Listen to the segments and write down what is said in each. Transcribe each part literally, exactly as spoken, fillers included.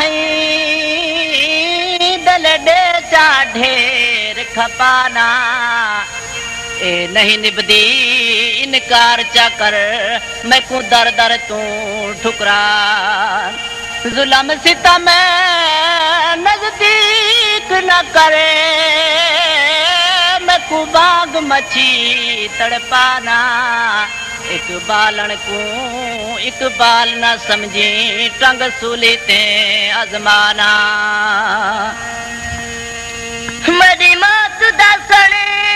है दल दे चा ढेर खपाना ए नहीं निभदी इनकार चा कर मैं को दर दर तू ठुकरा जुल्म सितम नजदीक न करे मैं को बाग मची तड़पाना इकबालन को इकबाल न समझी टंग सूली ते अजमाना मेरी मौत दसण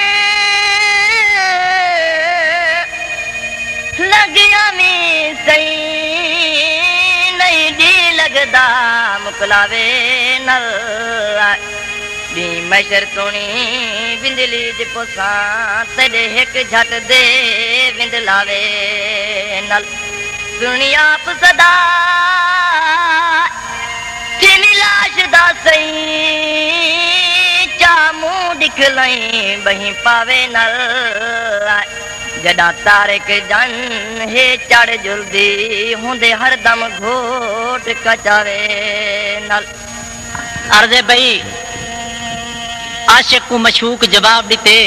लगिया मी सही नहीं दी लगदा मुकलावे नल दी मशर तोनी बिंदली दे पोसा तेरे एक झट दे विंदलावे नल दुनिया प सदा थीनी लाश दा सही चा मुंह दिखलाई बही पावे नल जदा तारक जन हे चढ़ जुलदी हुंदे हरदम घोट कचावे नल अर्ज़े बई आशिक को मशूक जवाब दिते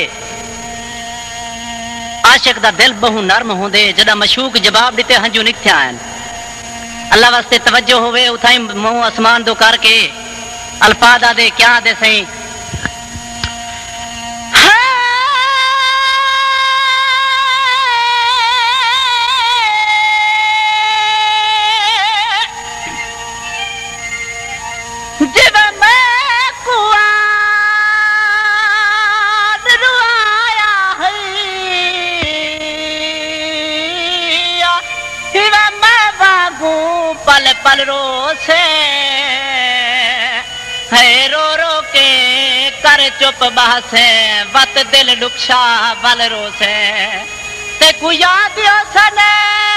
आशिक दा दिल बहु नरम होंदे जदा मशूक जवाब दिते हंजू निकथिया आन अल्लाह वास्ते तवज्जो होवे उठाई मुंह आसमान दो करके अल्फाज दे क्या दे सही पल पल रो से है रो रो के कर चुप बहसे वत दिल डुक्शा बल रो से ते को याद यो सने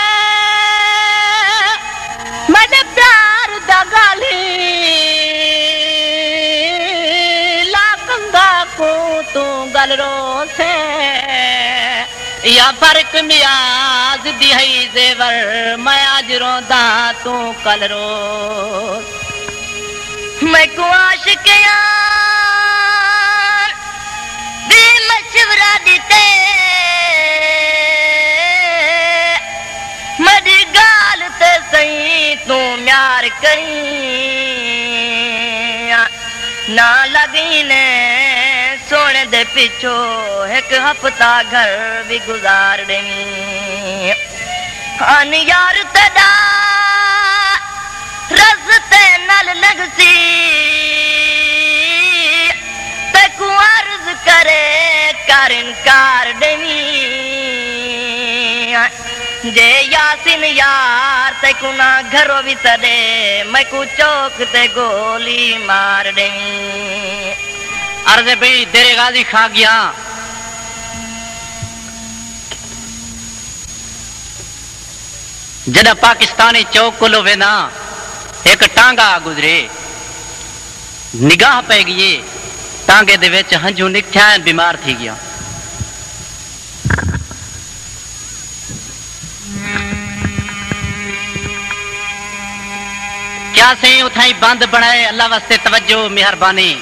मैंने प्यार दा गाली लाकंगा को तू गल रो से या फर्क मियाज दी है जेवर मैं आज रोदा तू कल रो मैं को आशिक यार दी मशवरा दीते मदी गाल ते सही तू म्यार करी ना लगी ने सोने दे पिछो एक हफ्ता घर भी गुजार देनी अन यार तदा रस्ते नल लगसी ते को अर्ज करे कर इनकार देनी जे यासिन यार ते को ना घरो भी सदे मैं को चौक ते गोली मार देनी अर्ज़े भाई तेरे गाजी खा गया जदा पाकिस्तानी चौक को लो वेना एक टांगा गुजरे निगाह पै गई टांगे दे विच हंजू निकथिया बीमार थी गया क्या सही उठाई बंद बनाए अल्लाह वास्ते तवज्जो मेहरबानी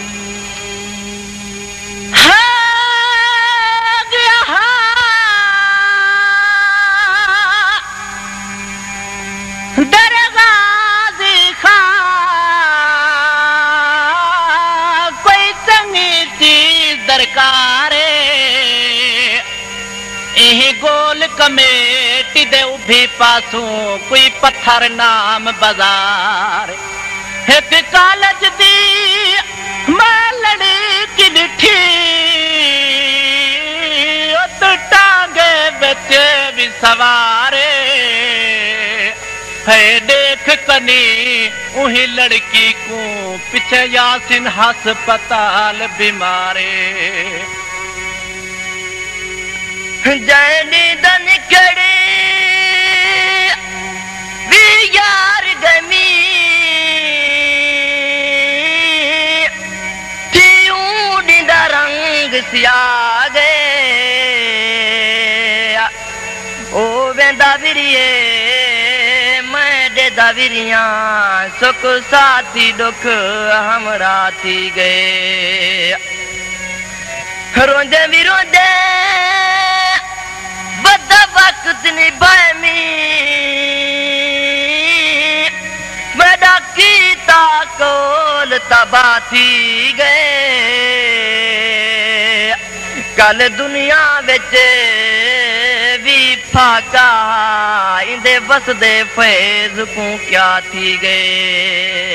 दरगाजी खा कोई चंगी चीज दरकार यही गोल कमेटी दे उभी पासू कोई पत्थर नाम बाजार एक कॉलेज दी मैं लड़ी की डिठी उत टांगे बच्चे भी सवारे है देख कनी उही लड़की को पीछे यासिन हस्पताल बीमारे जैनी दन खड़े भी यार गमी दा रंग सिया गए ओ वेंदा विरिए मैं दे दा विरिया सुख साथी दुख हमरा थी गए रोंदे भी रोंदे बद वक्त निभामी बड़ा कीता कोल तबाह थी गए कल दुनिया विच भी फाका इंदे वसदे फैज को क्या थी गए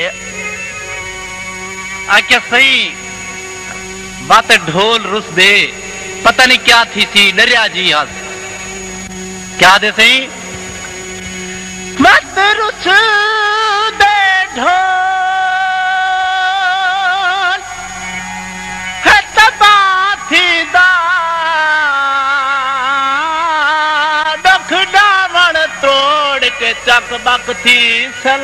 आख्या सही बात ढोल रुस दे पता नहीं क्या थी थी डरिया जी हस क्या दे सही मत रुस दे ढोल है तबाह थी दा दुख डावण तोड़ के चक बक थी सल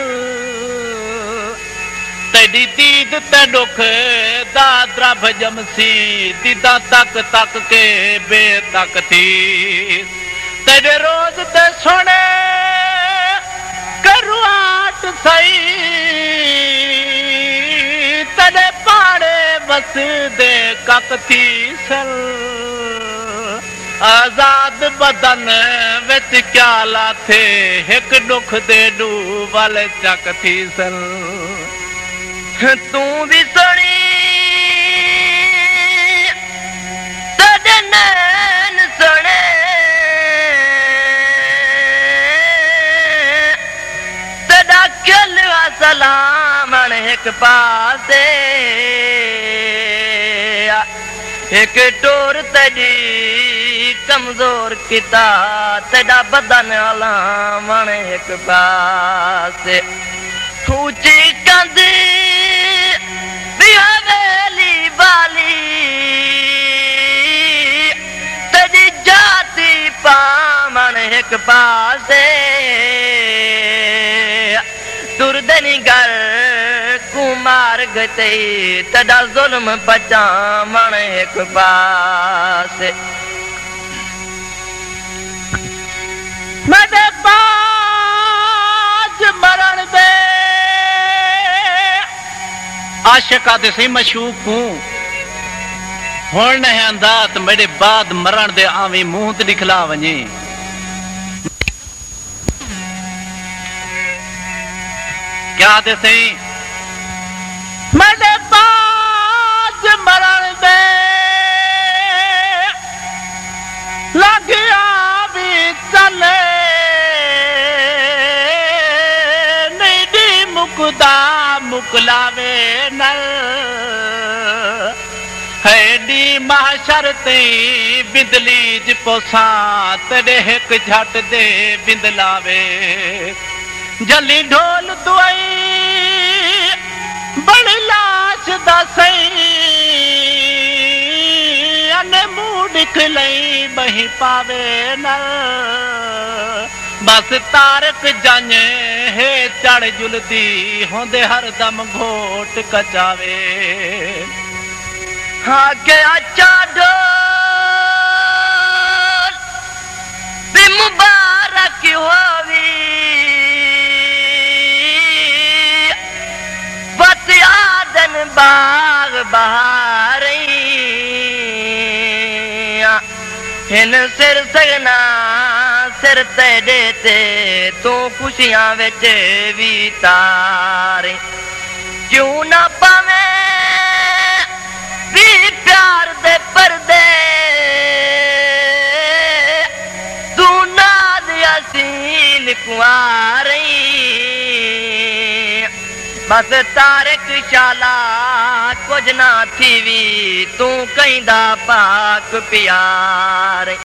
तेरी दीद ते दुख दा द्रभ जमसी दीदा तक तक के बेतक थी तेरे रोज ते सुने करुआट सही तेरे पाड़े बस दे कक थी सल आजाद बदन विच क्या लाथे एक दुख दे डू वाले चक थी सल तू भी सुनी तेरे नैन सुने तेरा खिल सलाम एक पासे एक टोर तेरी कमजोर किता तेरा बदन अलामण एक पासे ऊंची कंदी हवेली वाली तेरी जाति पामन एक पासे तुरदनी घर कुमार गते तेरा जुल्म बचामन एक पासे मेरे पास मरण दे आशिका दे सही मशूक हूं हुण न अंदात मेरे बाद मरण दे आवी मुंह ते दिखला वने क्या दे सही मेरे बाद मरण दे लगिया भी चले नहीं मुकदा मुकलावे नल हैडी महशर ते बिंदली ज पोसा तेरे एक झट दे बिंदलावे जली ढोल दुआई बड़ी लाश दसई अने मुंह दिखलई बही पावे न बस तारक जन हे चढ़ जुलदी होंदे हर दम घोट कचावे हाँ के अच्छा ढोल भी मुबारक होवी बतियादन बाग बहारी हिन सिर सगना सिर ते देते तू खुशियां विच भी तारे क्यों ना पावे भी प्यार दे पर्दे तू नाद यासीन कुआरी बस तारक शाला कुछ ना थी भी तू कहीं दा पाक प्यार